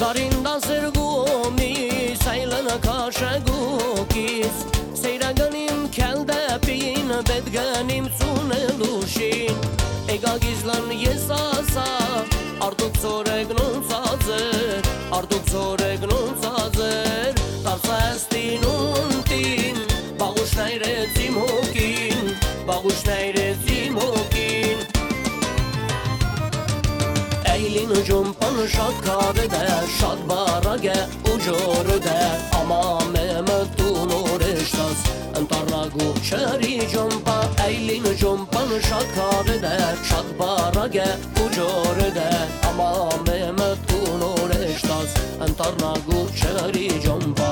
Zarinda sërgumi, sajlë në kashe gukis Sejra gënim kelde pin, bet gënim cune lushin E ga gizlën jesasa, artuk zorek nun cazër Artuk zorek nun cazër, tarsa estin untin Bagush nejre cimokin, bagush nejre cimokin Eylin cumpan şakkade de, şad barage ucuru de Ama Mehmet'un uğraştaz, entarragu çeri cumpa Eylin cumpan şakkade de, şad barage ucuru de Ama Mehmet'un uğraştaz, entarragu çeri cumpa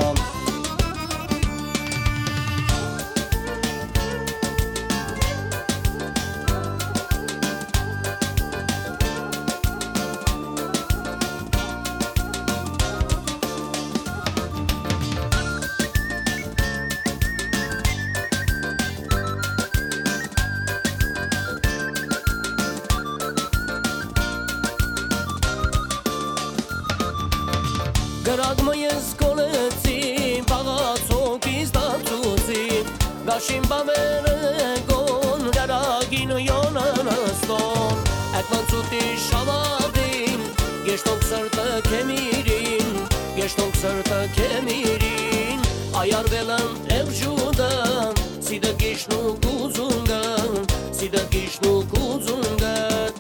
Գրակ մյես կոլեցի, բաղացոք իստացուցի Գաշին բավերը գոն, գրագին յոնան աստոն Եկվանցուտի շավադին, գեշտոնք սրտը կեմիրին Գեշտոնք սրտը կեմիրին Այարվելն էվջուդն, սիդը գիշնու կուզունգն Սիդը գիշնու կուզունգն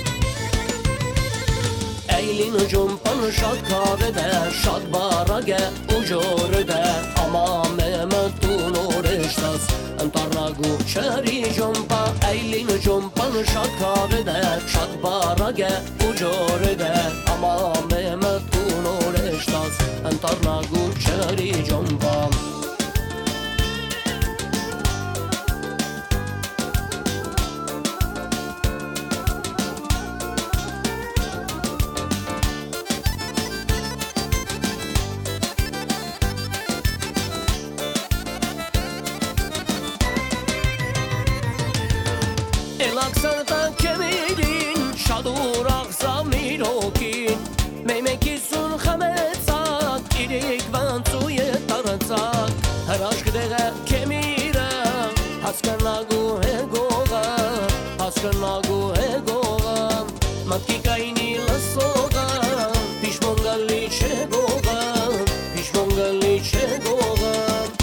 Eylin cumpan şakkade de, şad barage ucuru de Ama Mehmet'un uğraştaz, entarragu çeri cumpa Eylin cumpan şakkade de, şad barage ucuru de Ama Mehmet'un uğraştaz, entarragu çeri cumpa Elak sırta kemirin, şadur aksa mirokin Meymekisun hametzak, irik vantuye tarantzak Her aşk dege kemire, haskanagu egoga Haskanagu egoga, matki kayni lasoga Pişmongali çegoga, pişmongali çegoga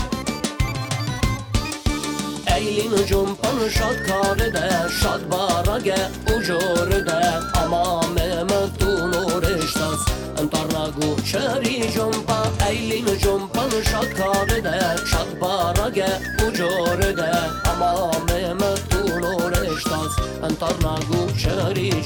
Eylin cumpan şakkade de, şad barage ucuru de Ama Mehmet'un uğraştaz, entarragu çeri cumpa Eylin cumpan şakkade de, şad barage ucuru de Ama Mehmet'un uğraştaz, entarragu çeri